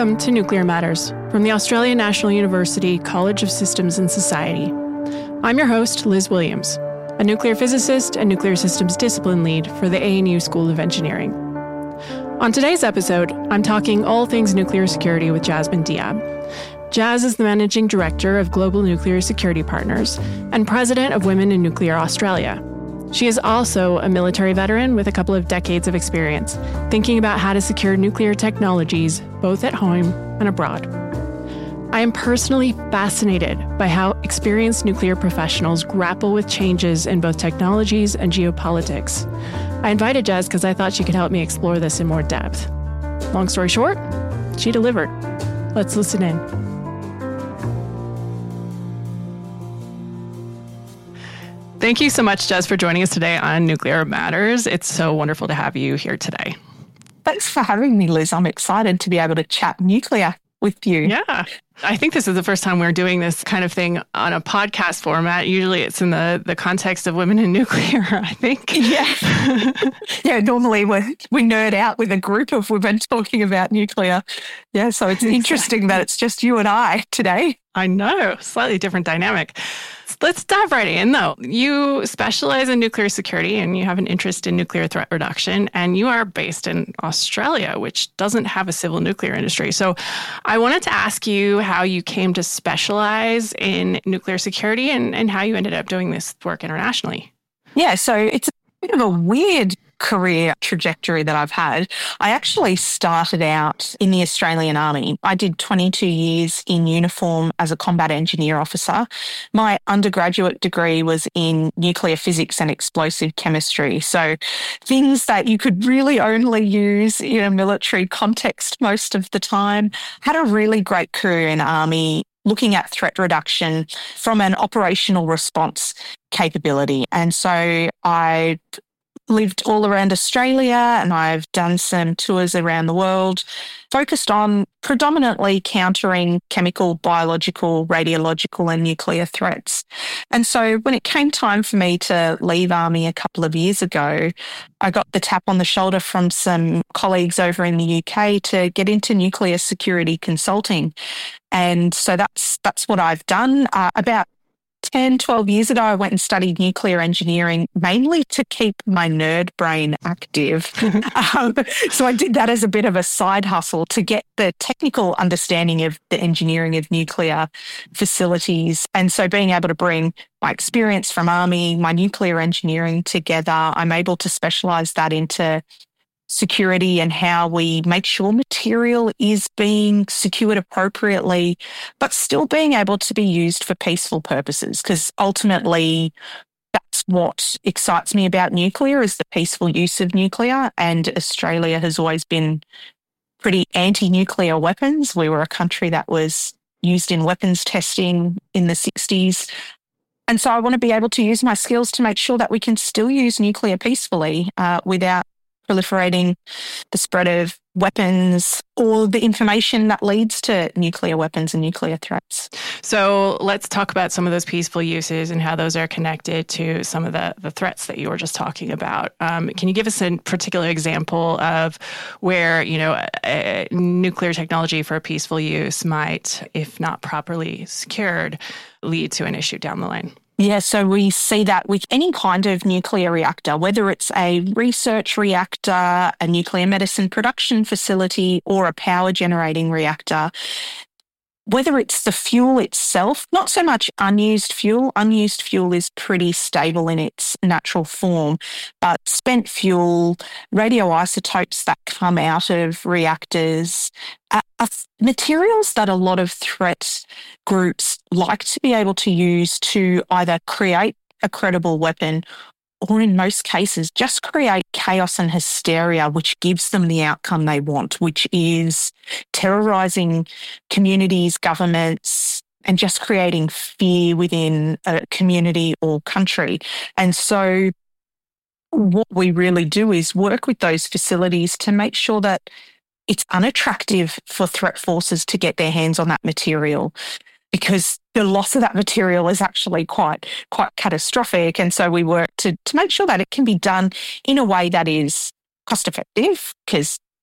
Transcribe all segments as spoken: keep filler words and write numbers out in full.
Welcome to Nuclear Matters from the Australian National University College of Systems and Society. I'm your host, Liz Williams, a nuclear physicist and nuclear systems discipline lead for the A N U School of Engineering. On today's episode, I'm talking all things nuclear security with Jasmine Diab. Jaz is the Managing Director of Global Nuclear Security Partners and President of Women in Nuclear Australia. She is also a military veteran with a couple of decades of experience thinking about how to secure nuclear technologies both at home and abroad. I am personally fascinated by how experienced nuclear professionals grapple with changes in both technologies and geopolitics. I invited Jaz because I thought she could help me explore this in more depth. Long story short, she delivered. Let's listen in. Thank you so much, Jaz, for joining us today on Nuclear Matters. It's so wonderful to have you here today. Thanks for having me, Liz. I'm excited to be able to chat nuclear with you. Yeah. I think this is the first time we're doing this kind of thing on a podcast format. Usually it's in the, the context of women in nuclear, I think. Yeah. yeah, normally we we nerd out with a group of women talking about nuclear. Yeah, so it's exactly. Interesting that it's just you and I today. I know, slightly different dynamic. Let's dive right in, though. You specialize in nuclear security and you have an interest in nuclear threat reduction, and you are based in Australia, which doesn't have a civil nuclear industry. So I wanted to ask you how you came to specialize in nuclear security and, and how you ended up doing this work internationally. Yeah, so it's a bit of a weird career trajectory that I've had. I actually started out in the Australian Army. I did twenty-two years in uniform as a combat engineer officer. My undergraduate degree was in nuclear physics and explosive chemistry. So things that you could really only use in a military context most of the time. Had a really great career in Army looking at threat reduction from an operational response capability. And so I lived all around Australia and I've done some tours around the world, focused on predominantly countering chemical, biological, radiological and nuclear threats. And so when it came time for me to leave Army a couple of years ago, I got the tap on the shoulder from some colleagues over in the U K to get into nuclear security consulting. And so that's that's what I've done. Uh, about ten, twelve years ago, I went and studied nuclear engineering, mainly to keep my nerd brain active. um, so I did that as a bit of a side hustle to get the technical understanding of the engineering of nuclear facilities. And so being able to bring my experience from Army, my nuclear engineering together, I'm able to specialise that into security and how we make sure material is being secured appropriately, but still being able to be used for peaceful purposes, because ultimately that's what excites me about nuclear is the peaceful use of nuclear. And Australia has always been pretty anti-nuclear weapons. We were a country that was used in weapons testing in the sixties. And so I want to be able to use my skills to make sure that we can still use nuclear peacefully uh, without proliferating the spread of weapons or the information that leads to nuclear weapons and nuclear threats. So let's talk about some of those peaceful uses and how those are connected to some of the, the threats that you were just talking about. Um, can you give us a particular example of where, you know, a, a nuclear technology for peaceful use might, if not properly secured, lead to an issue down the line? Yeah, so we see that with any kind of nuclear reactor, whether it's a research reactor, a nuclear medicine production facility, or a power generating reactor. Whether it's the fuel itself, not so much unused fuel. Unused fuel is pretty stable in its natural form, but spent fuel, radioisotopes that come out of reactors, are, are materials that a lot of threat groups like to be able to use to either create a credible weapon or in most cases, just create chaos and hysteria, which gives them the outcome they want, which is terrorising communities, governments, and just creating fear within a community or country. And so what we really do is work with those facilities to make sure that it's unattractive for threat forces to get their hands on that material, because the loss of that material is actually quite quite catastrophic. And so we work to, to make sure that it can be done in a way that is cost effective, because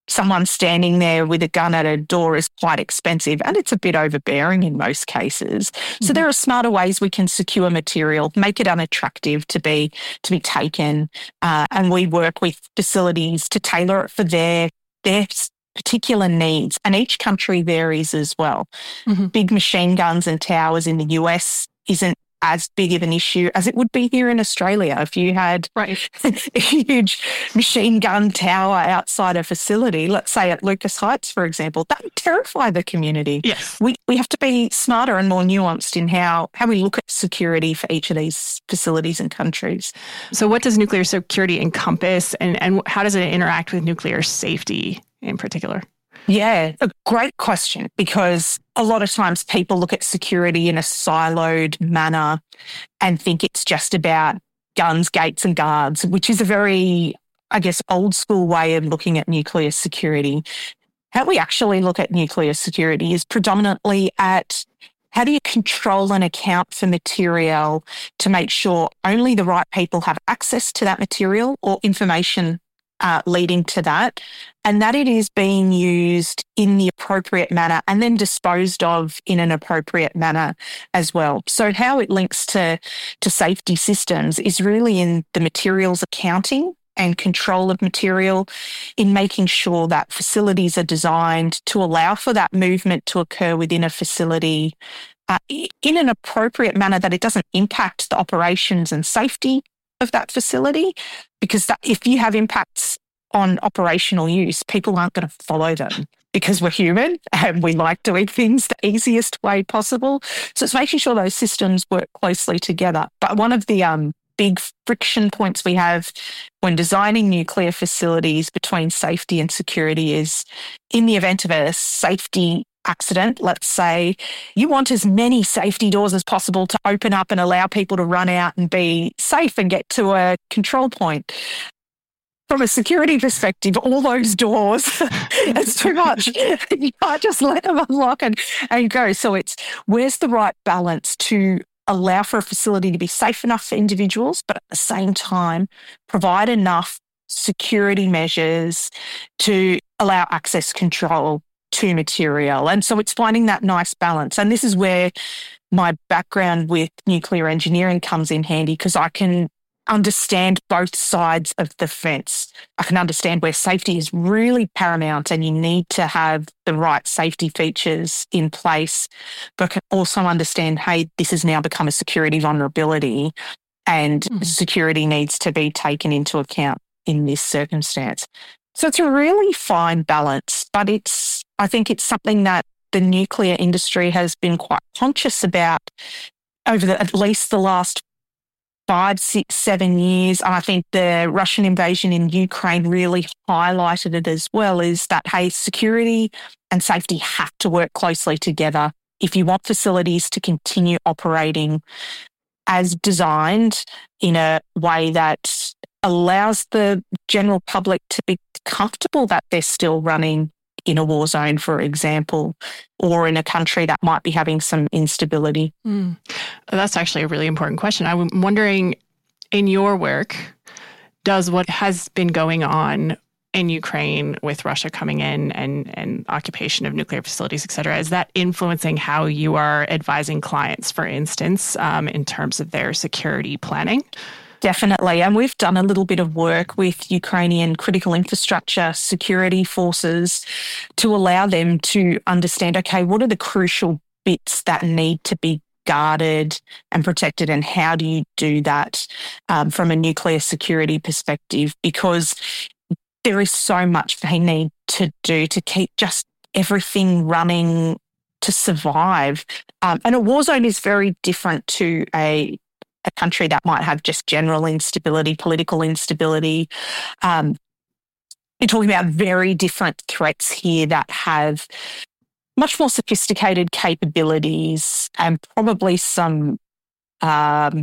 someone standing there with a gun at a door is quite expensive and it's a bit overbearing in most cases. Mm-hmm. So there are smarter ways we can secure material, make it unattractive to be to be taken, uh, and we work with facilities to tailor it for their their particular needs. And each country varies as well. Mm-hmm. Big machine guns and towers in the U S isn't as big of an issue as it would be here in Australia. If you had right. a huge machine gun tower outside a facility, let's say at Lucas Heights, for example, that would terrify the community. Yes. We we have to be smarter and more nuanced in how, how we look at security for each of these facilities and countries. So what does nuclear security encompass, and, and how does it interact with nuclear safety in particular? Yeah, a great question, because a lot of times people look at security in a siloed manner and think it's just about guns, gates and guards, which is a very, I guess, old school way of looking at nuclear security. How we actually look at nuclear security is predominantly at how do you control and account for material to make sure only the right people have access to that material or information Uh, leading to that, and that it is being used in the appropriate manner and then disposed of in an appropriate manner as well. So how it links to, to safety systems is really in the materials accounting and control of material, in making sure that facilities are designed to allow for that movement to occur within a facility uh, in an appropriate manner, that it doesn't impact the operations and safety of that facility, because that, if you have impacts on operational use, people aren't going to follow them, because we're human and we like doing things the easiest way possible. So it's making sure those systems work closely together. But one of the um, big friction points we have when designing nuclear facilities between safety and security is, in the event of a safety accident, let's say, you want as many safety doors as possible to open up and allow people to run out and be safe and get to a control point. From a security perspective, all those doors, it's too much. You can't just let them unlock and, and go. So it's, where's the right balance to allow for a facility to be safe enough for individuals, but at the same time provide enough security measures to allow access control to material. And so it's finding that nice balance. And this is where my background with nuclear engineering comes in handy, because I can understand both sides of the fence. I can understand where safety is really paramount and you need to have the right safety features in place, but can also understand, hey, this has now become a security vulnerability and mm-hmm. security needs to be taken into account in this circumstance. So it's a really fine balance, but it's, I think it's something that the nuclear industry has been quite conscious about over the, at least the last five, six, seven years. And I think the Russian invasion in Ukraine really highlighted it as well, is that, hey, security and safety have to work closely together if you want facilities to continue operating as designed in a way that allows the general public to be comfortable that they're still running in a war zone, for example, or in a country that might be having some instability. Mm. That's actually a really important question. I'm wondering, in your work, does what has been going on in Ukraine with Russia coming in and, and occupation of nuclear facilities, et cetera, is that influencing how you are advising clients, for instance, um, in terms of their security planning? Definitely. And we've done a little bit of work with Ukrainian critical infrastructure security forces to allow them to understand, okay, what are the crucial bits that need to be guarded and protected, and how do you do that um, from a nuclear security perspective? Because there is so much they need to do to keep just everything running to survive. Um, and a war zone is very different to a a country that might have just general instability, political instability. Um, we're talking about very different threats here that have much more sophisticated capabilities and probably some um,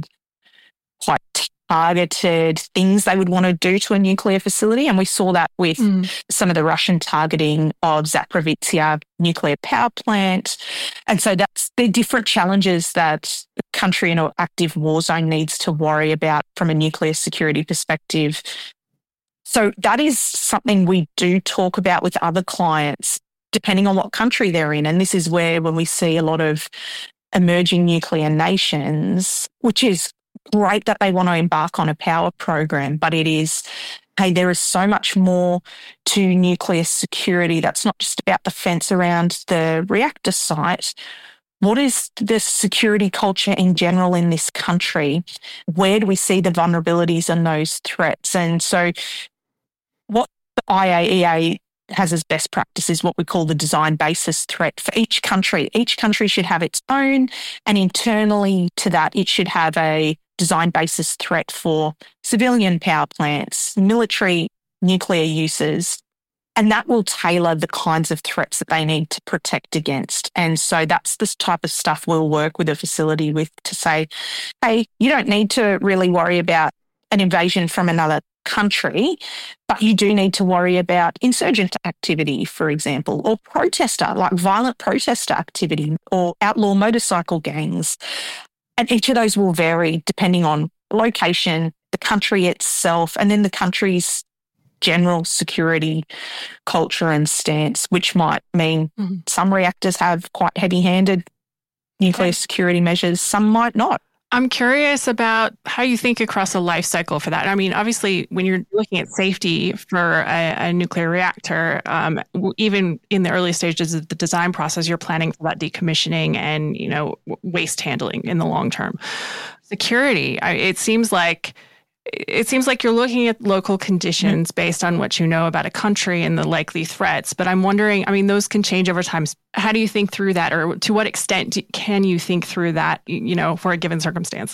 quite targeted things they would want to do to a nuclear facility. And we saw that with mm. some of the Russian targeting of Zaporizhzhia nuclear power plant. And so that's the different challenges that a country in an active war zone needs to worry about from a nuclear security perspective. So that is something we do talk about with other clients, depending on what country they're in. And this is where when we see a lot of emerging nuclear nations, which is great that they want to embark on a power program, but it is, hey, there is so much more to nuclear security. That's not just about the fence around the reactor site. What is the security culture in general in this country? Where do we see the vulnerabilities and those threats? And so what the I A E A has as best practice is what we call the design basis threat for each country. Each country should have its own, and internally to that, it should have a design basis threat for civilian power plants, military nuclear uses, and that will tailor the kinds of threats that they need to protect against. And so that's the type of stuff we'll work with a facility with to say, hey, you don't need to really worry about an invasion from another country, but you do need to worry about insurgent activity, for example, or protester, like violent protester activity or outlaw motorcycle gangs. And each of those will vary depending on location, the country itself, and then the country's general security culture and stance, which might mean mm-hmm. some reactors have quite heavy-handed nuclear okay. security measures, some might not. I'm curious about how you think across a life cycle for that. I mean, obviously, when you're looking at safety for a, a nuclear reactor, um, even in the early stages of the design process, you're planning for that decommissioning and, you know, waste handling in the long term. Security, I, it seems like It seems like you're looking at local conditions based on what you know about a country and the likely threats. But I'm wondering, I mean, those can change over time. How do you think through that? Or to what extent can you think through that, you know, for a given circumstance?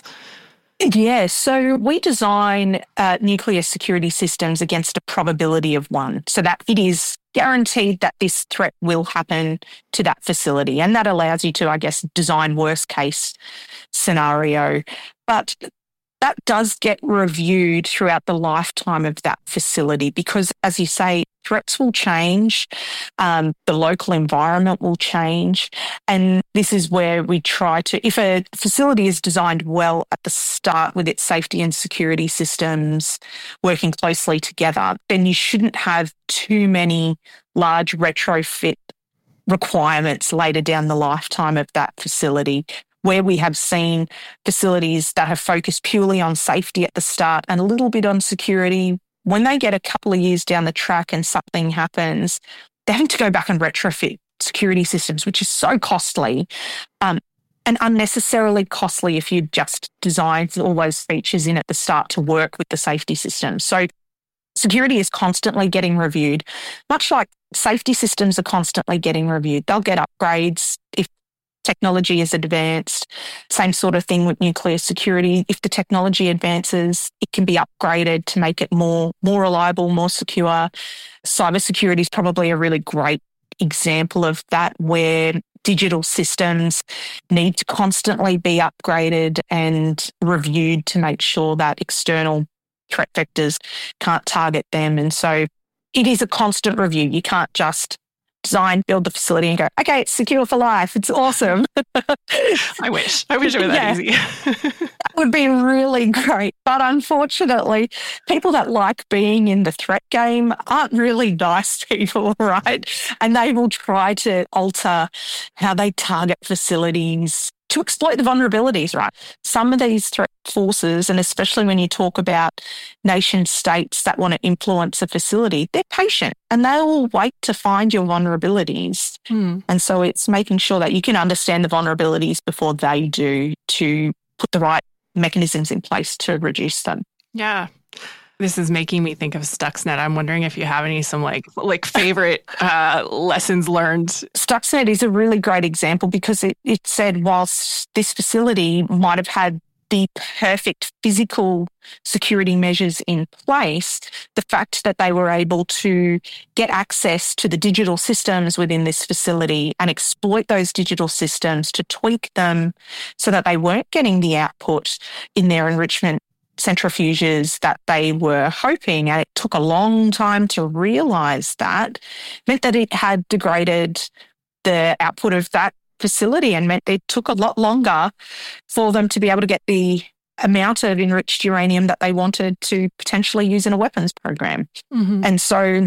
Yeah, so we design uh, nuclear security systems against a probability of one, so that it is guaranteed that this threat will happen to that facility. And that allows you to, I guess, design worst case scenario. But that does get reviewed throughout the lifetime of that facility because, as you say, threats will change, um, the local environment will change, and this is where we try to, if a facility is designed well at the start with its safety and security systems working closely together, then you shouldn't have too many large retrofit requirements later down the lifetime of that facility. Where we have seen facilities that have focused purely on safety at the start and a little bit on security, when they get a couple of years down the track and something happens, they're having to go back and retrofit security systems, which is so costly um, and unnecessarily costly if you just designed all those features in at the start to work with the safety system. So security is constantly getting reviewed, much like safety systems are constantly getting reviewed. They'll get upgrades if technology is advanced. Same sort of thing with nuclear security. If the technology advances, it can be upgraded to make it more, more reliable, more secure. Cybersecurity is probably a really great example of that, where digital systems need to constantly be upgraded and reviewed to make sure that external threat vectors can't target them. And so it is a constant review. You can't just design, build the facility and go, okay, it's secure for life. It's awesome. I wish. I wish it were that yeah. easy. That would be really great. But unfortunately, people that like being in the threat game aren't really nice people, right? And they will try to alter how they target facilities to exploit the vulnerabilities, right? Some of these threat forces, and especially when you talk about nation states that want to influence a facility, they're patient and they will wait to find your vulnerabilities. Hmm. And so it's making sure that you can understand the vulnerabilities before they do to put the right mechanisms in place to reduce them. Yeah. This is making me think of Stuxnet. I'm wondering if you have any some like like favorite uh, lessons learned. Stuxnet is a really great example because it, it said whilst this facility might have had the perfect physical security measures in place, the fact that they were able to get access to the digital systems within this facility and exploit those digital systems to tweak them so that they weren't getting the output in their enrichment centrifuges that they were hoping, and it took a long time to realise that, meant that it had degraded the output of that facility and meant it took a lot longer for them to be able to get the amount of enriched uranium that they wanted to potentially use in a weapons program. Mm-hmm. And so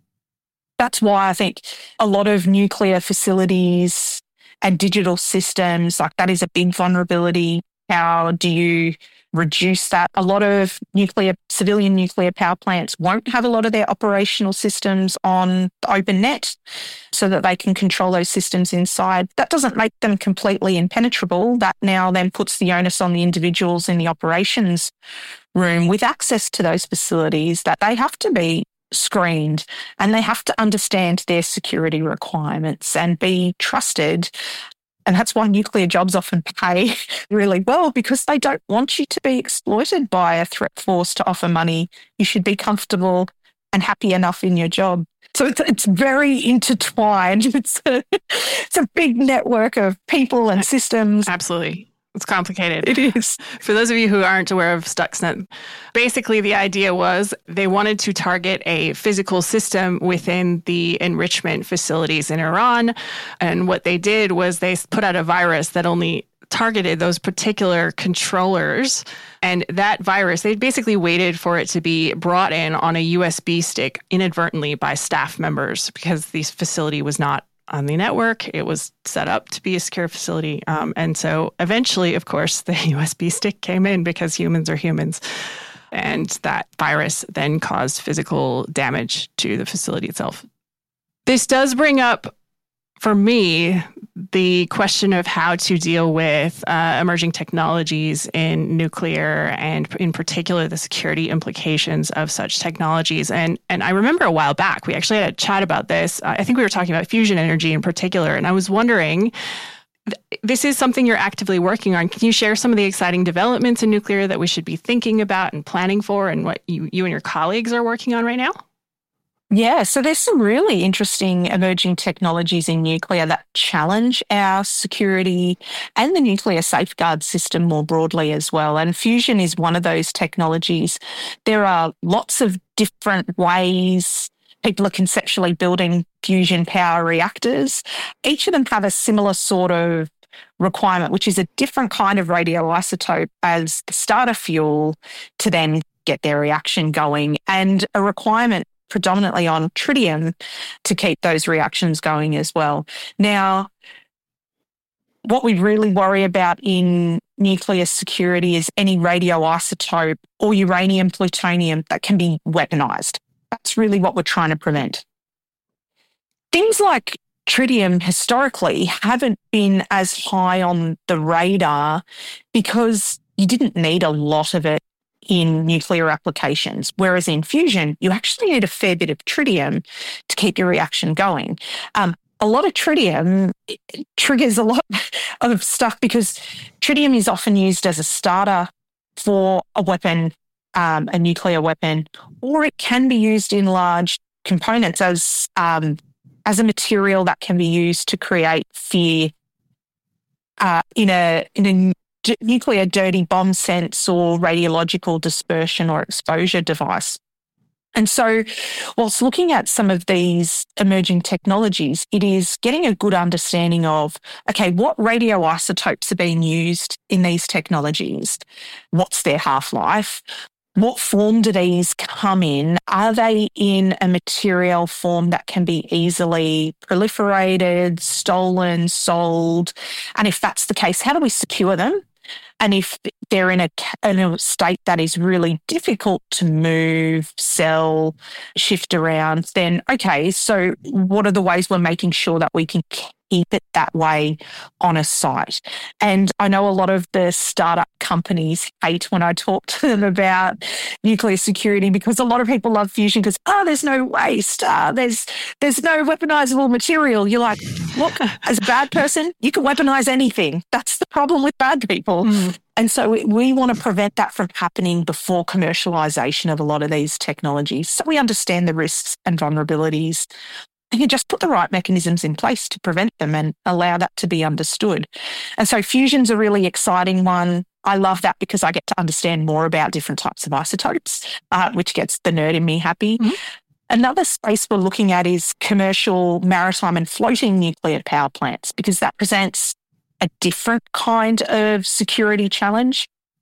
that's why I think a lot of nuclear facilities and digital systems, like that is a big vulnerability. How do you reduce that? A lot of nuclear, civilian nuclear power plants won't have a lot of their operational systems on the open net so that they can control those systems inside. That doesn't make them completely impenetrable. That now then puts the onus on the individuals in the operations room with access to those facilities that they have to be screened and they have to understand their security requirements and be trusted. And that's why nuclear jobs often pay really well, because they don't want you to be exploited by a threat force to offer money. You should be comfortable and happy enough in your job. So it's, it's very intertwined. It's a, it's a big network of people and systems. Absolutely. It's complicated. It is. For those of you who aren't aware of Stuxnet, basically the idea was they wanted to target a physical system within the enrichment facilities in Iran. And what they did was they put out a virus that only targeted those particular controllers. And that virus, they basically waited for it to be brought in on a U S B stick inadvertently by staff members because this facility was not on the network. It was set up to be a secure facility. Um, and so eventually, of course, the U S B stick came in because humans are humans. And that virus then caused physical damage to the facility itself. This does bring up, for me, the question of how to deal with uh, emerging technologies in nuclear and in particular the security implications of such technologies. And and I remember a while back, we actually had a chat about this. Uh, I think we were talking about fusion energy in particular. And I was wondering, th- this is something you're actively working on. Can you share some of the exciting developments in nuclear that we should be thinking about and planning for and what you, you and your colleagues are working on right now? Yeah, so there's some really interesting emerging technologies in nuclear that challenge our security and the nuclear safeguard system more broadly as well. And fusion is one of those technologies. There are lots of different ways people are conceptually building fusion power reactors. Each of them have a similar sort of requirement, which is a different kind of radioisotope as the starter fuel to then get their reaction going, and a requirement predominantly on tritium to keep those reactions going as well. Now, what we really worry about in nuclear security is any radioisotope or uranium, plutonium that can be weaponized. That's really what we're trying to prevent. Things like tritium historically haven't been as high on the radar because you didn't need a lot of it in nuclear applications, whereas in fusion, you actually need a fair bit of tritium to keep your reaction going. Um, a lot of tritium triggers a lot of stuff because tritium is often used as a starter for a weapon, um, a nuclear weapon, or it can be used in large components as um, as a material that can be used to create fear uh, in a in a d- nuclear dirty bomb sense or radiological dispersion or exposure device. And so whilst looking at some of these emerging technologies, it is getting a good understanding of, okay, what radioisotopes are being used in these technologies? What's their half-life? What form do these come in? Are they in a material form that can be easily proliferated, stolen, sold? And if that's the case, how do we secure them? And if they're in a, in a state that is really difficult to move, sell, shift around, then okay, so what are the ways we're making sure that we can keep it that way on a site? And I know a lot of the startup companies hate when I talk to them about nuclear security because a lot of people love fusion because, oh, there's no waste, uh, there's there's no weaponizable material. You're like, look, as a bad person, you can weaponize anything. That's the problem with bad people. Mm. And so we, we want to prevent that from happening before commercialization of a lot of these technologies. So we understand the risks and vulnerabilities and you just put the right mechanisms in place to prevent them and allow that to be understood. And so fusion's a really exciting one. I love that because I get to understand more about different types of isotopes, uh, which gets the nerd in me happy. Mm-hmm. Another space we're looking at is commercial maritime and floating nuclear power plants because that presents a different kind of security challenge.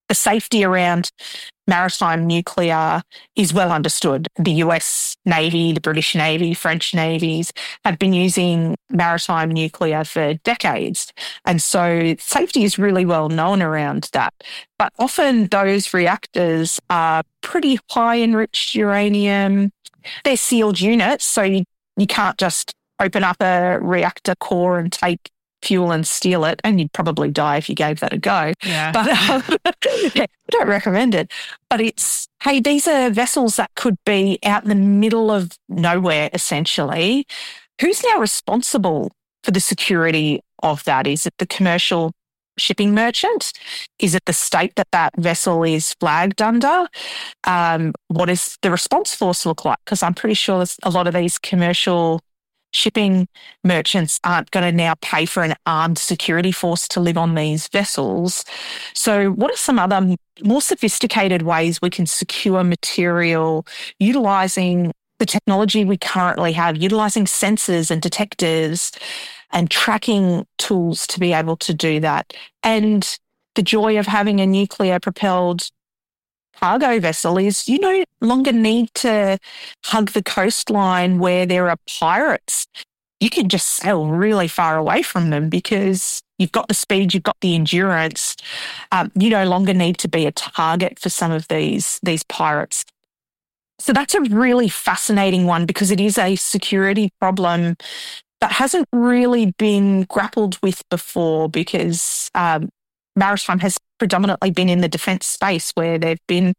the safety around maritime nuclear is well understood. The U S Navy, the British Navy, French navies have been using maritime nuclear for decades. And so safety is really well known around that. But often those reactors are pretty high enriched uranium. They're sealed units, so you, you can't just open up a reactor core and take fuel and steal it, and you'd probably die if you gave that a go. Yeah. But um, I don't recommend it. But it's, hey, these are vessels that could be out in the middle of nowhere, essentially. Who's now responsible for the security of that? Is it the commercial shipping merchant? Is it the state that that vessel is flagged under? Um, what does the response force look like? Because I'm pretty sure a lot of these commercial shipping merchants aren't going to now pay for an armed security force to live on these vessels. So what are some other more sophisticated ways we can secure material utilising the technology we currently have, utilising sensors and detectors and tracking tools to be able to do that? And the joy of having a nuclear-propelled cargo vessel is you no longer need to hug the coastline where there are pirates. You can just sail really far away from them because you've got the speed, you've got the endurance. Um, you no longer need to be a target for some of these, these pirates. So that's a really fascinating one because it is a security problem that hasn't really been grappled with before because um, maritime has predominantly been in the defence space where they've been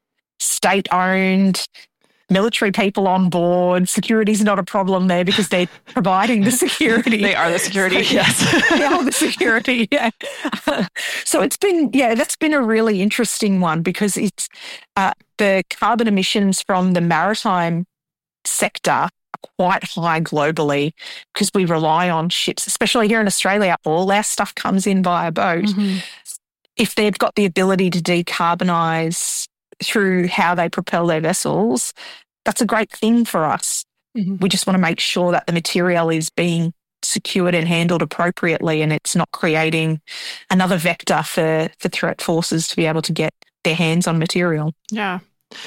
state-owned, military people on board. Security is not a problem there because they're providing the security. They are the security, so, yes. They are the security, yeah. So it's been, yeah, that's been a really interesting one because it's uh, the carbon emissions from the maritime sector are quite high globally because we rely on ships, especially here in Australia. All our stuff comes in via boat. Mm-hmm. If they've got the ability to decarbonise through how they propel their vessels, that's a great thing for us. Mm-hmm. We just want to make sure that the material is being secured and handled appropriately and it's not creating another vector for, for threat forces to be able to get their hands on material. Yeah.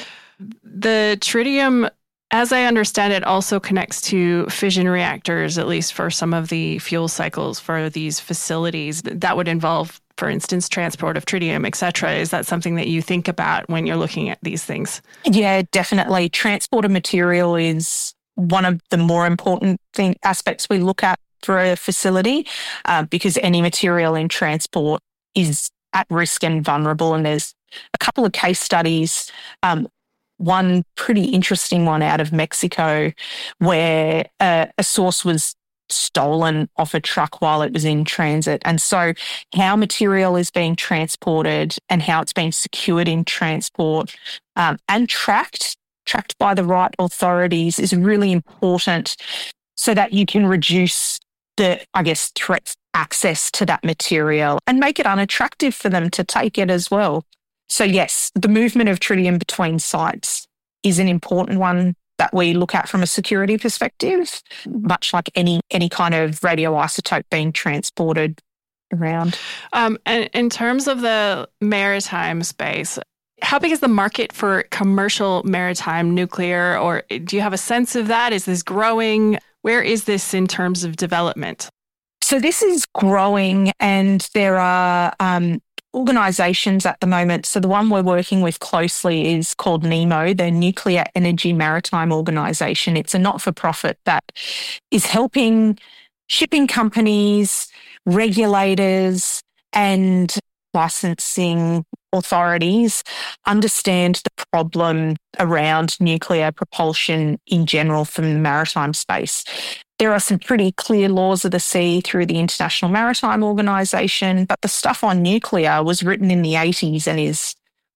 The tritium, as I understand it, also connects to fission reactors, at least for some of the fuel cycles for these facilities. That would involve, for instance, transport of tritium, et cetera. Is that something that you think about when you're looking at these things? Yeah, definitely. Transport of material is one of the more important thing, aspects we look at for a facility uh, because any material in transport is at risk and vulnerable. And there's a couple of case studies, um, one pretty interesting one out of Mexico where uh, a source was stolen off a truck while it was in transit. And so how material is being transported and how it's being secured in transport um, and tracked, tracked by the right authorities is really important so that you can reduce the, I guess, threat access to that material and make it unattractive for them to take it as well. So yes, the movement of tritium between sites is an important one that we look at from a security perspective, much like any any kind of radioisotope being transported around. Um, and in terms of the maritime space, how big is the market for commercial maritime nuclear, or do you have a sense of that? Is this growing? Where is this in terms of development? So this is growing, and there are um, organisations at the moment. So the one we're working with closely is called NEMO, the Nuclear Energy Maritime Organisation. It's a not-for-profit that is helping shipping companies, regulators and licensing authorities understand the problem around nuclear propulsion in general from the maritime space. There are some pretty clear laws of the sea through the International Maritime Organisation, but the stuff on nuclear was written in the eighties and is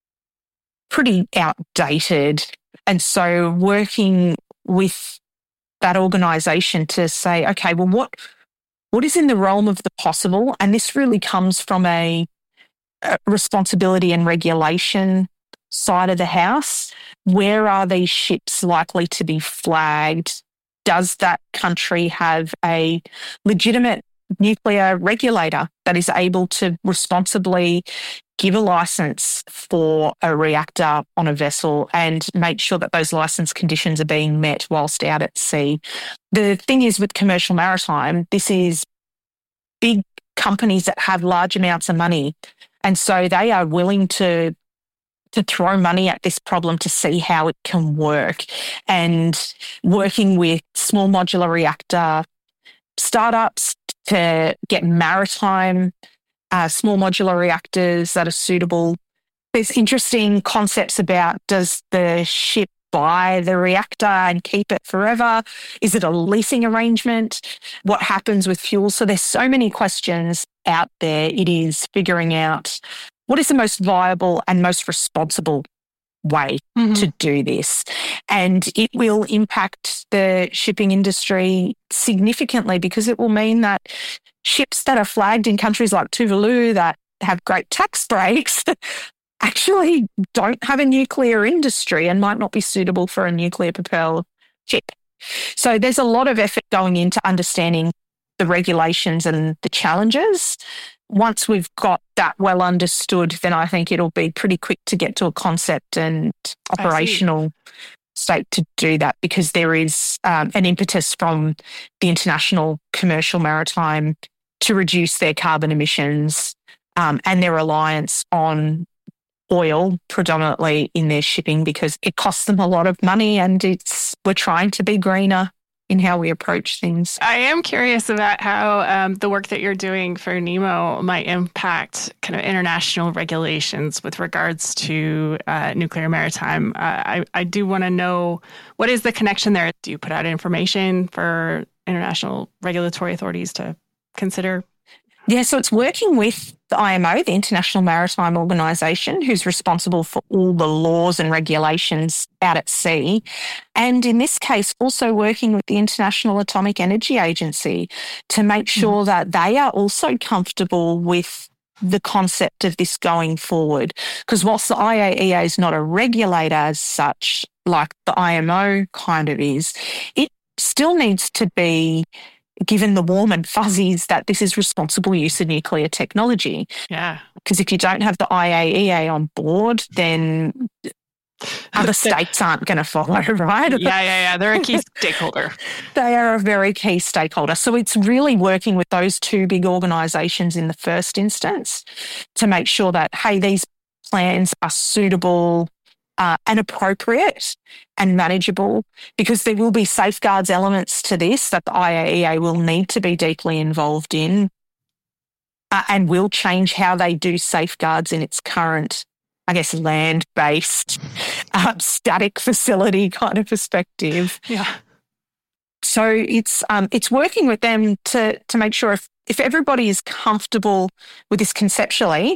pretty outdated. And so working with that organisation to say, okay, well, what what is in the realm of the possible? And this really comes from a, a responsibility and regulation side of the house. Where are these ships likely to be flagged? Does that country have a legitimate nuclear regulator that is able to responsibly give a license for a reactor on a vessel and make sure that those license conditions are being met whilst out at sea. The thing is with commercial maritime, this is big companies that have large amounts of money. And so they are willing to to throw money at this problem to see how it can work. And working with small modular reactor startups to get maritime uh, small modular reactors that are suitable. There's interesting concepts about, does the ship buy the reactor and keep it forever? Is it a leasing arrangement? What happens with fuel? So there's so many questions out there. It is figuring out what is the most viable and most responsible way mm-hmm. to do this. And it will impact the shipping industry significantly because it will mean that ships that are flagged in countries like Tuvalu that have great tax breaks actually don't have a nuclear industry and might not be suitable for a nuclear propelled ship. So there's a lot of effort going into understanding the regulations and the challenges. Once we've got that well understood, then I think it'll be pretty quick to get to a concept and operational state to do that, because there is um, an impetus from the International Commercial Maritime to reduce their carbon emissions um, and their reliance on oil predominantly in their shipping, because it costs them a lot of money, and it's we're trying to be greener in how we approach things. I am curious about how um, the work that you're doing for NEMO might impact kind of international regulations with regards to uh, nuclear maritime. Uh, I, I do want to know, what is the connection there? Do you put out information for international regulatory authorities to consider? Yeah, so it's working with the I M O, the International Maritime Organization, who's responsible for all the laws and regulations out at sea. And in this case, also working with the International Atomic Energy Agency to make sure mm. that they are also comfortable with the concept of this going forward. Because whilst the I A E A is not a regulator as such, like the I M O kind of is, it still needs to be given the warm and fuzzies that this is responsible use of nuclear technology. Yeah. Because if you don't have the I A E A on board, then other states aren't going to follow, right? Yeah, yeah, yeah. They're a key stakeholder. They are a very key stakeholder. So it's really working with those two big organisations in the first instance to make sure that, hey, these plans are suitable Uh, and appropriate and manageable, because there will be safeguards elements to this that the I A E A will need to be deeply involved in uh, and will change how they do safeguards in its current, I guess, land-based, uh, static facility kind of perspective. Yeah. So it's um, it's working with them to to make sure if, if everybody is comfortable with this conceptually,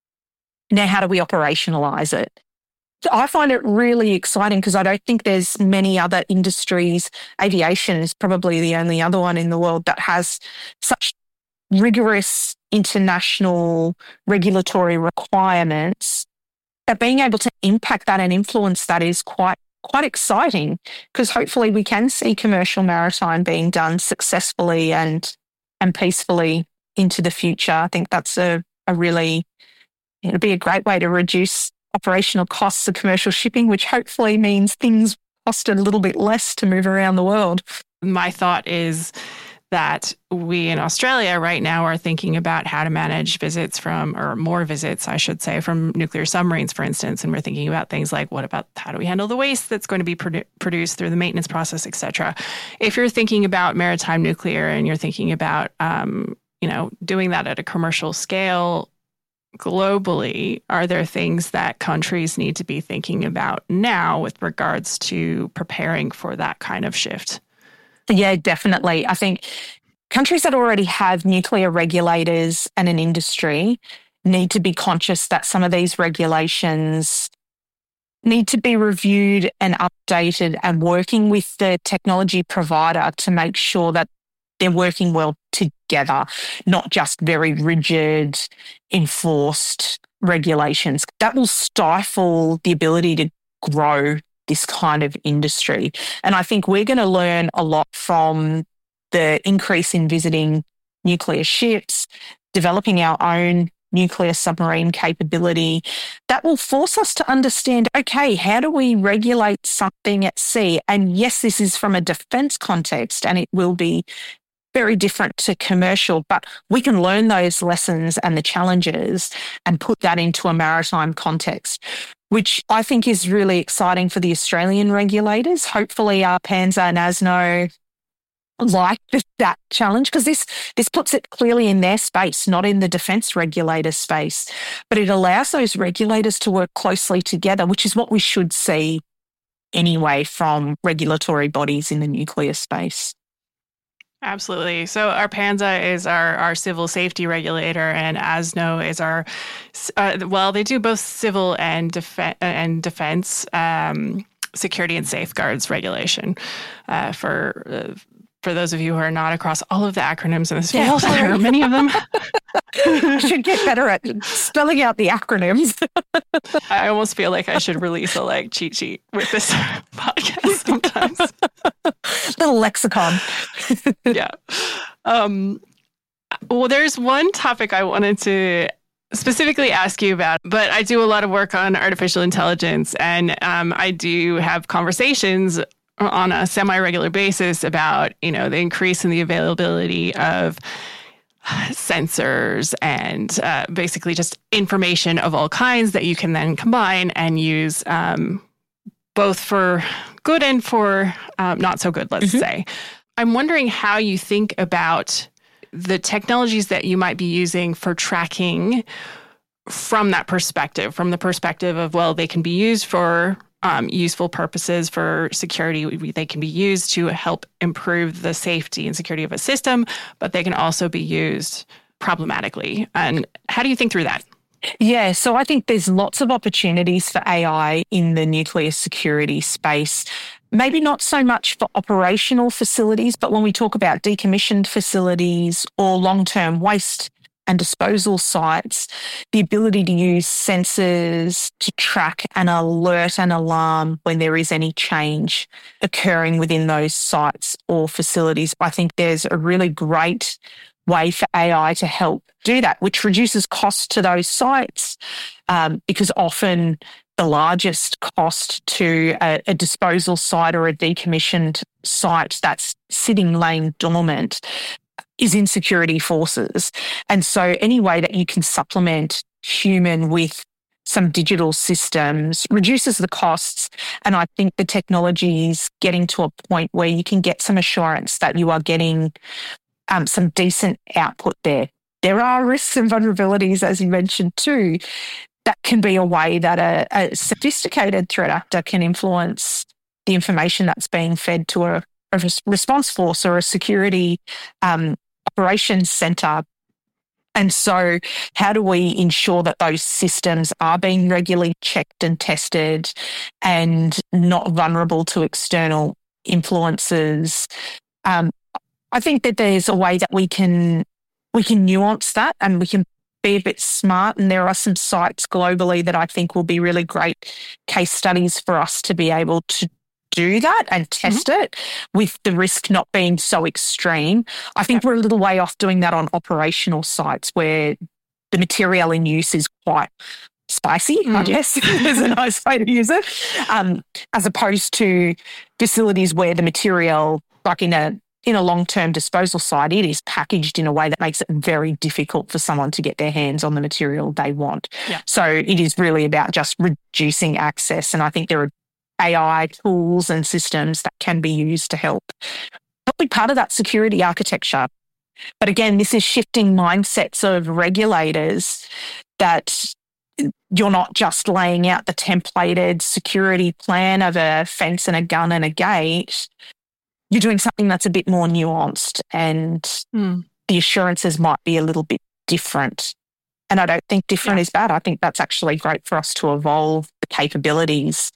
now how do we operationalise it? I find it really exciting because I don't think there's many other industries. Aviation is probably the only other one in the world that has such rigorous international regulatory requirements, that being able to impact that and influence that is quite quite exciting, because hopefully we can see commercial maritime being done successfully and and peacefully into the future. I think that's a, a really, it'll be a great way to reduce operational costs of commercial shipping, which hopefully means things cost a little bit less to move around the world. My thought is that we in Australia right now are thinking about how to manage visits from, or more visits, I should say, from nuclear submarines, for instance. And we're thinking about things like, what about how do we handle the waste that's going to be produ- produced through the maintenance process, et cetera. If you're thinking about maritime nuclear and you're thinking about, um, you know, doing that at a commercial scale, globally, are there things that countries need to be thinking about now with regards to preparing for that kind of shift? Yeah, definitely. I think countries that already have nuclear regulators and an industry need to be conscious that some of these regulations need to be reviewed and updated, and working with the technology provider to make sure that they're working well together, not just very rigid, enforced regulations. That will stifle the ability to grow this kind of industry. And I think we're going to learn a lot from the increase in visiting nuclear ships, developing our own nuclear submarine capability, that will force us to understand, okay, how do we regulate something at sea? And yes, this is from a defence context and it will be very different to commercial, but we can learn those lessons and the challenges and put that into a maritime context, which I think is really exciting for the Australian regulators. Hopefully our PANZA and ASNO like that challenge, because this this puts it clearly in their space, not in the defence regulator space. But it allows those regulators to work closely together, which is what we should see anyway from regulatory bodies in the nuclear space. Absolutely. So our PANZA is our, our civil safety regulator, and ASNO is our, uh, well, they do both civil and, def- and defence um, security and safeguards regulation uh, for uh, For those of you who are not across all of the acronyms in this field, yeah, there are many of them. I should get better at spelling out the acronyms. I almost feel like I should release a like cheat sheet with this podcast sometimes. Little lexicon. Yeah. Um, well, there's one topic I wanted to specifically ask you about, but I do a lot of work on artificial intelligence, and um, I do have conversations on a semi-regular basis about, you know, the increase in the availability of sensors and uh, basically just information of all kinds that you can then combine and use um, both for good and for um, not so good, let's mm-hmm. say. I'm wondering how you think about the technologies that you might be using for tracking from that perspective, from the perspective of, well, they can be used for Um, useful purposes for security. They can be used to help improve the safety and security of a system, but they can also be used problematically. And how do you think through that? Yeah, so I think there's lots of opportunities for A I in the nuclear security space. Maybe not so much for operational facilities, but when we talk about decommissioned facilities or long-term waste and disposal sites, the ability to use sensors to track and alert and alarm when there is any change occurring within those sites or facilities. I think there's a really great way for A I to help do that, which reduces cost to those sites um, because often the largest cost to a, a disposal site or a decommissioned site that's sitting laying dormant is in security forces. And so any way that you can supplement human with some digital systems reduces the costs. And I think the technology is getting to a point where you can get some assurance that you are getting um, some decent output there. There are risks and vulnerabilities, as you mentioned too. That can be a way that a, a sophisticated threat actor can influence the information that's being fed to a, a response force or a security um, operations centre. And so how do we ensure that those systems are being regularly checked and tested and not vulnerable to external influences? Um, I think that there's a way that we can we can nuance that and we can be a bit smart. And there are some sites globally that I think will be really great case studies for us to be able to do that and test mm-hmm. it with the risk not being so extreme. I think we're a little way off doing that on operational sites where the material in use is quite spicy, mm. I guess is a nice way to use it, um, as opposed to facilities where the material, like in a in a long-term disposal site, it is packaged in a way that makes it very difficult for someone to get their hands on the material they want. Yeah. So it is really about just reducing access. And I think there are A I tools and systems that can be used to help. Probably part of that security architecture. But again, this is shifting mindsets of regulators that you're not just laying out the templated security plan of a fence and a gun and a gate. You're doing something that's a bit more nuanced and mm. the assurances might be a little bit different. And I don't think different yeah. is bad. I think that's actually great for us to evolve the capabilities.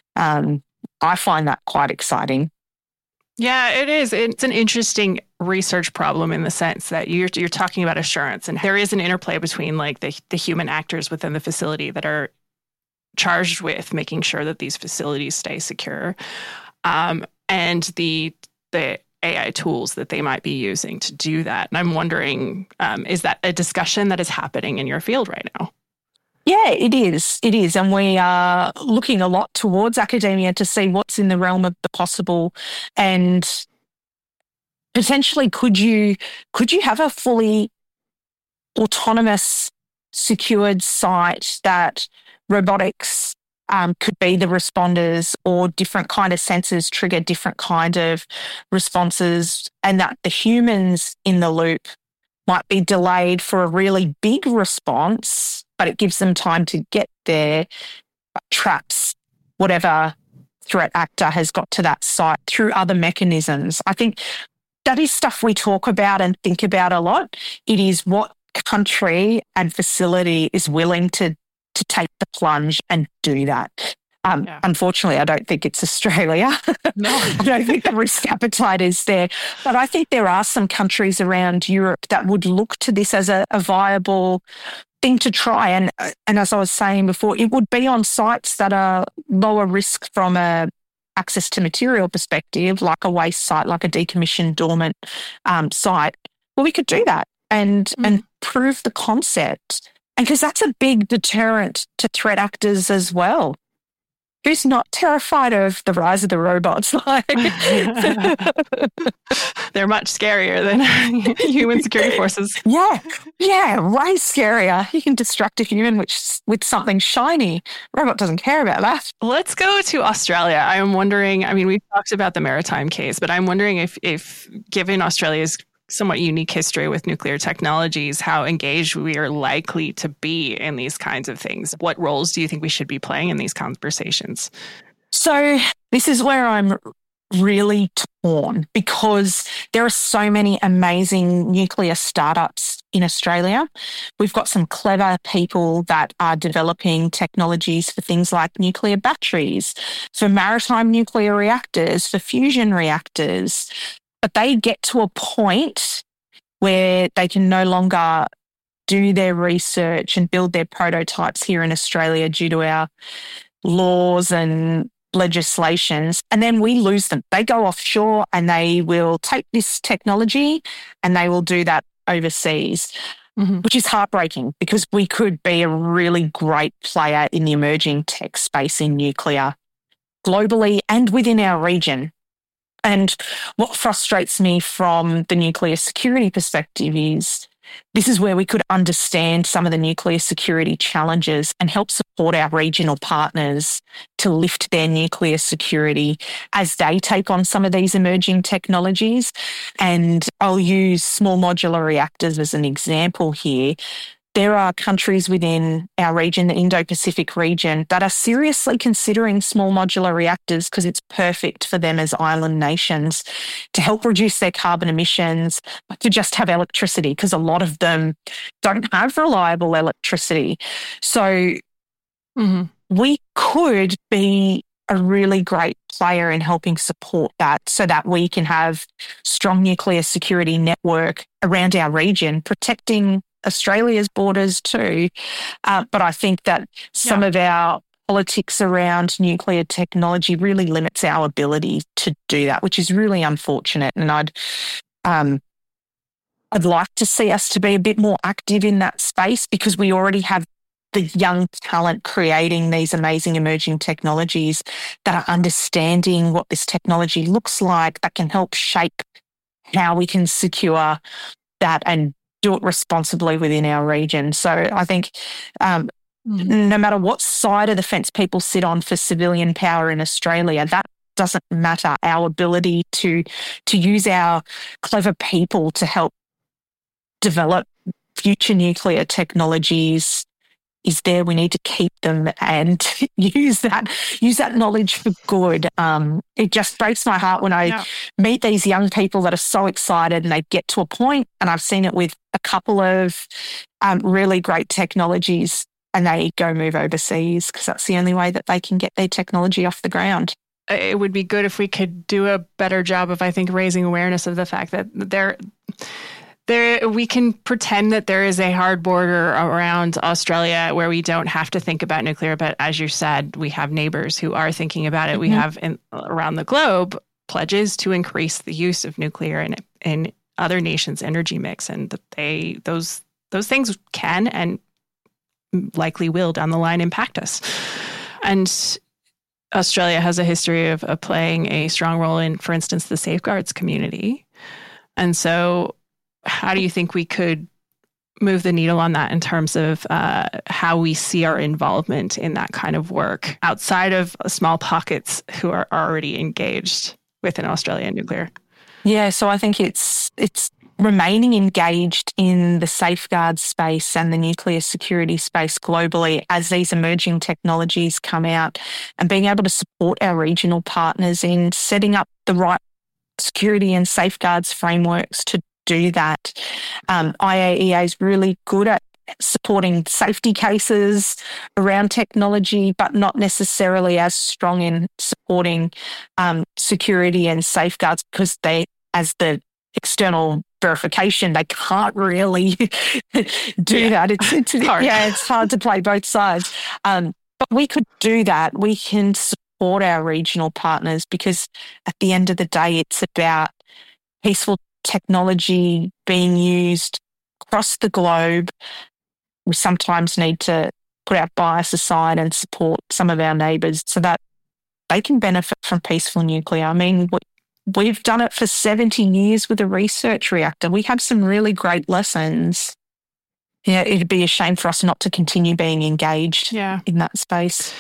Um, I find that quite exciting. Yeah, it is. It's an interesting research problem in the sense that you're you're talking about assurance, and there is an interplay between like the the human actors within the facility that are charged with making sure that these facilities stay secure, um, and the the A I tools that they might be using to do that. And I'm wondering, um, is that a discussion that is happening in your field right now? Yeah, it is. It is. And we are looking a lot towards academia to see what's in the realm of the possible. And potentially, could you could you have a fully autonomous, secured site that robotics um, could be the responders, or different kind of sensors trigger different kind of responses, and that the humans in the loop might be delayed for a really big response, but it gives them time to get there, traps whatever threat actor has got to that site through other mechanisms. I think that is stuff we talk about and think about a lot. It is what country and facility is willing to to take the plunge and do that. Um, yeah. Unfortunately, I don't think it's Australia. No. I don't think the risk appetite is there. But I think there are some countries around Europe that would look to this as a, a viable thing to try. And, and as I was saying before, it would be on sites that are lower risk from a access to material perspective, like a waste site, like a decommissioned dormant um, site. Well, we could do that and mm. and prove the concept. And because that's a big deterrent to threat actors as well. Who's not terrified of the rise of the robots? Like they're much scarier than human security forces. Yeah, yeah, way scarier. You can distract a human which, with something shiny. Robot doesn't care about that. Let's go to Australia. I'm wondering, I mean, we've talked about the maritime case, but I'm wondering if, if given Australia's somewhat unique history with nuclear technologies, how engaged we are likely to be in these kinds of things. What roles do you think we should be playing in these conversations? So this is where I'm really torn, because there are so many amazing nuclear startups in Australia. We've got some clever people that are developing technologies for things like nuclear batteries, for maritime nuclear reactors, for fusion reactors. But they get to a point where they can no longer do their research and build their prototypes here in Australia due to our laws and legislations. And then we lose them. They go offshore and they will take this technology and they will do that overseas, mm-hmm. which is heartbreaking, because we could be a really great player in the emerging tech space in nuclear globally and within our region. And what frustrates me from the nuclear security perspective is this is where we could understand some of the nuclear security challenges and help support our regional partners to lift their nuclear security as they take on some of these emerging technologies. And I'll use small modular reactors as an example here. There are countries within our region, the Indo-Pacific region, that are seriously considering small modular reactors because it's perfect for them as island nations to help reduce their carbon emissions, but to just have electricity, because a lot of them don't have reliable electricity. So mm-hmm. we could be a really great player in helping support that, so that we can have strong nuclear security network around our region, protecting Australia's borders too. Uh, but I think that some yeah. of our politics around nuclear technology really limits our ability to do that, which is really unfortunate. And I'd um, I'd like to see us to be a bit more active in that space, because we already have the young talent creating these amazing emerging technologies that are understanding what this technology looks like, that can help shape how we can secure that and do it responsibly within our region. So I think um, mm. no matter what side of the fence people sit on for civilian power in Australia, that doesn't matter. Our ability to to use our clever people to help develop future nuclear technologies is there. We need to keep them and use that use that knowledge for good. Um, it just breaks my heart when I yeah. meet these young people that are so excited and they get to a point, and I've seen it with a couple of um, really great technologies, and they go move overseas because that's the only way that they can get their technology off the ground. It would be good if we could do a better job of, I think, raising awareness of the fact that there... There, we can pretend that there is a hard border around Australia where we don't have to think about nuclear. But as you said, we have neighbors who are thinking about it. Mm-hmm. We have in, around the globe pledges to increase the use of nuclear in in other nations' energy mix, and that they those those things can and likely will down the line impact us. And Australia has a history of, of playing a strong role in, for instance, the safeguards community. And so how do you think we could move the needle on that in terms of uh, how we see our involvement in that kind of work outside of small pockets who are already engaged within Australian nuclear? Yeah, so I think it's it's remaining engaged in the safeguards space and the nuclear security space globally as these emerging technologies come out, and being able to support our regional partners in setting up the right security and safeguards frameworks to do that. Um, I A E A is really good at supporting safety cases around technology, but not necessarily as strong in supporting um, security and safeguards, because they, as the external verification, they can't really do yeah. that. It's, it's hard. Yeah, it's hard to play both sides. Um, but we could do that. We can support our regional partners, because at the end of the day, it's about peaceful technology being used across the globe. We sometimes need to put our bias aside and support some of our neighbours so that they can benefit from peaceful nuclear. I mean, we've done it for seventy years with a research reactor. We have some really great lessons. Yeah, it'd be a shame for us not to continue being engaged yeah. in that space.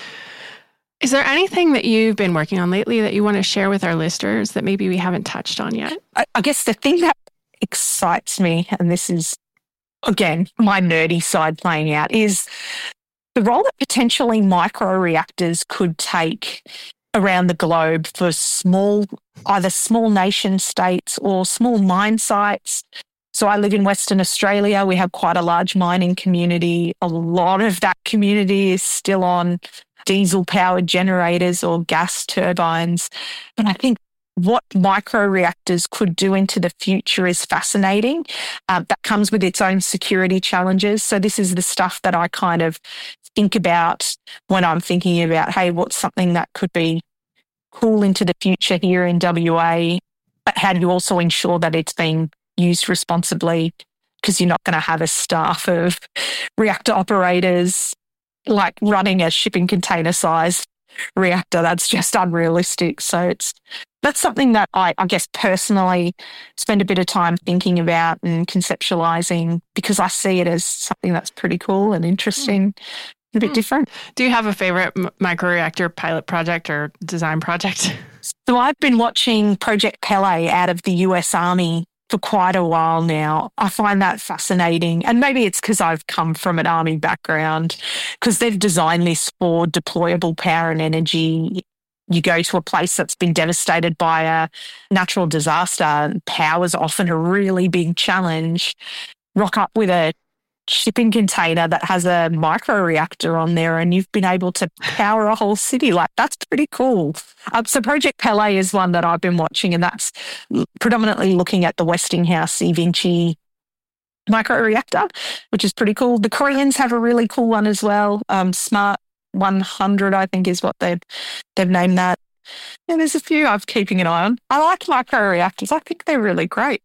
Is there anything that you've been working on lately that you want to share with our listeners that maybe we haven't touched on yet? I, I guess the thing that excites me, and this is, again, my nerdy side playing out, is the role that potentially microreactors could take around the globe for small, either small nation states or small mine sites. So I live in Western Australia. We have quite a large mining community. A lot of that community is still on diesel-powered generators or gas turbines. And I think what microreactors could do into the future is fascinating. Um, that comes with its own security challenges. So this is the stuff that I kind of think about when I'm thinking about, hey, what's something that could be cool into the future here in W A, but how do you also ensure that it's being used responsibly? Because you're not going to have a staff of reactor operators like running a shipping container sized reactor. That's just unrealistic. So it's that's something that I, I guess personally spend a bit of time thinking about and conceptualizing, because I see it as something that's pretty cool and interesting, a bit different. Do you have a favorite m- microreactor pilot project or design project? So I've been watching Project Pele out of the U S Army for quite a while now. I find that fascinating. And maybe it's because I've come from an Army background, because they've designed this for deployable power and energy. You go to a place that's been devastated by a natural disaster, power is often a really big challenge. Rock up with a shipping container that has a microreactor on there and you've been able to power a whole city. Like, that's pretty cool. Um, so Project Pele is one that I've been watching, and that's predominantly looking at the Westinghouse eVinci microreactor, which is pretty cool. The Koreans have a really cool one as well. Um, Smart one hundred, I think, is what they've, they've named that. And there's a few I'm keeping an eye on. I like microreactors. I think they're really great.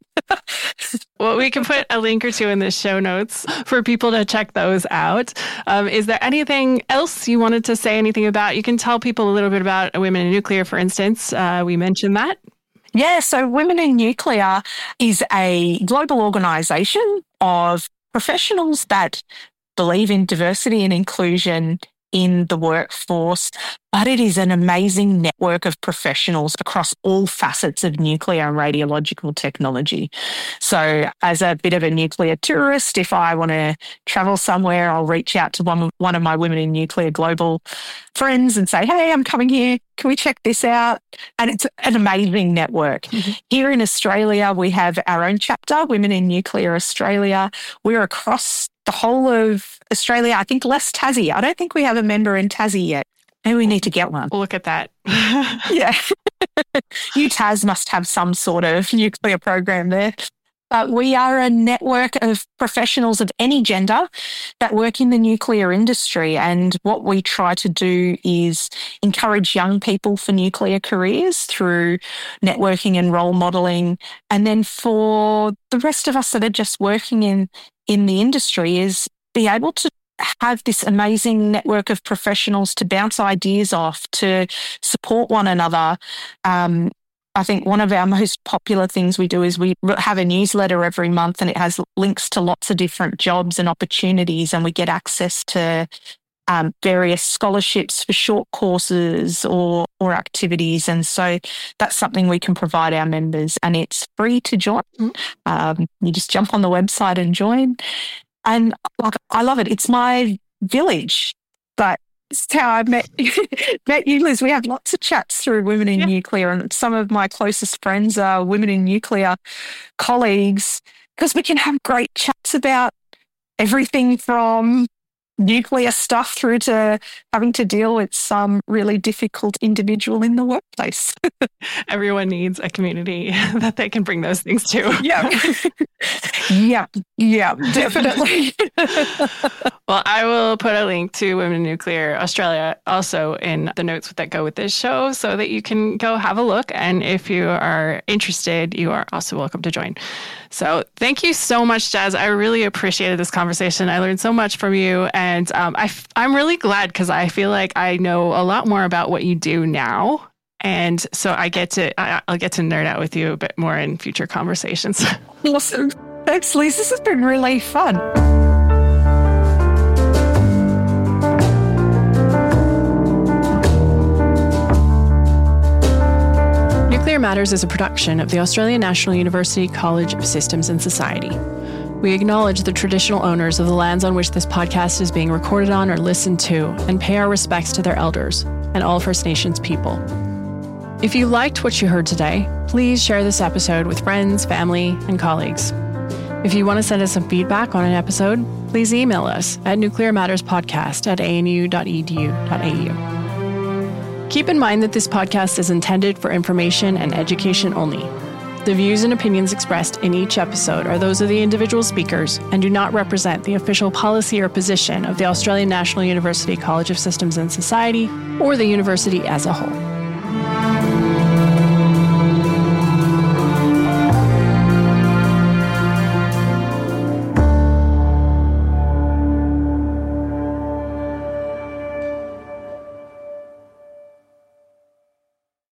Well, we can put a link or two in the show notes for people to check those out. Um, is there anything else you wanted to say anything about? You can tell people a little bit about Women in Nuclear, for instance. Uh, we mentioned that. Yeah, so Women in Nuclear is a global organisation of professionals that believe in diversity and inclusion in the workforce, but it is an amazing network of professionals across all facets of nuclear and radiological technology. So as a bit of a nuclear tourist, if I want to travel somewhere, I'll reach out to one, one of my Women in Nuclear global friends and say, hey, I'm coming here. Can we check this out? And it's an amazing network. Mm-hmm. Here in Australia, we have our own chapter, Women in Nuclear Australia. We're across the whole of Australia. I think less Tassie. I don't think we have a member in Tassie yet. Maybe we need to get one. Look at that. Yeah. U Tas must have some sort of nuclear program there. But we are a network of professionals of any gender that work in the nuclear industry. And what we try to do is encourage young people for nuclear careers through networking and role modelling. And then for the rest of us that are just working in, in the industry is be able to have this amazing network of professionals to bounce ideas off, to support one another. Um, I think one of our most popular things we do is we have a newsletter every month, and it has links to lots of different jobs and opportunities, and we get access to um, various scholarships for short courses or or activities. And so that's something we can provide our members, and it's free to join. Um, you just jump on the website and join. And like, I love it. It's my village, but it's how I met, met you, Liz. We have lots of chats through Women in yeah. Nuclear, and some of my closest friends are Women in Nuclear colleagues, because we can have great chats about everything from nuclear stuff through to having to deal with some really difficult individual in the workplace. Everyone needs a community that they can bring those things to. Yeah. yeah. Yeah, definitely. Well, I will put a link to Women in Nuclear Australia also in the notes that go with this show so that you can go have a look. And if you are interested, you are also welcome to join. So thank you so much, Jazz. I really appreciated this conversation. I learned so much from you. And um, I, I'm really glad because I feel like I know a lot more about what you do now. And so I get to, I, I'll get to nerd out with you a bit more in future conversations. Awesome. Thanks, Liz. This has been really fun. Nuclear Matters is a production of the Australian National University College of Systems and Society. We acknowledge the traditional owners of the lands on which this podcast is being recorded on or listened to, and pay our respects to their elders and all First Nations people. If you liked what you heard today, please share this episode with friends, family, and colleagues. If you want to send us some feedback on an episode, please email us at nuclearmatterspodcast at a n u dot e d u dot a u. Keep in mind that this podcast is intended for information and education only. The views and opinions expressed in each episode are those of the individual speakers and do not represent the official policy or position of the Australian National University College of Systems and Society or the university as a whole.